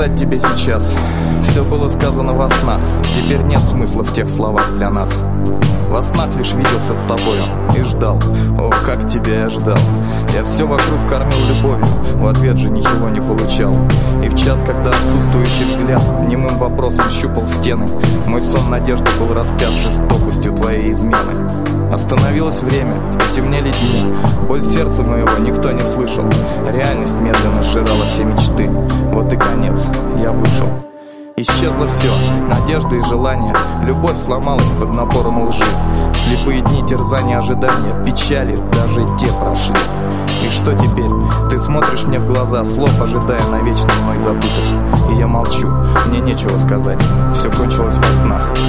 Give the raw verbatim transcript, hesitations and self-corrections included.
сказать тебе сейчас? Все было сказано во снах. Теперь нет смысла в тех словах для нас. Во снах лишь виделся с тобою и ждал. О, как тебя я ждал. Я все вокруг кормил любовью, в ответ же ничего не получал. И в час, когда отсутствующий взгляд немым вопросом щупал стены, мой сон надежды был распят жестокостью твоей измены. Остановилось время, потемнели дни. Боль сердца моего никто не слышал. Реальность медленно сжирала все мечты. Вот и конец, я вышел. Исчезло все, надежда и желание. Любовь сломалась под напором лжи. Слепые дни, терзания, ожидания, печали, даже те прошли. И что теперь? Ты смотришь мне в глаза, слов ожидая навечно мной забытых. И я молчу, мне нечего сказать. Все кончилось во снах.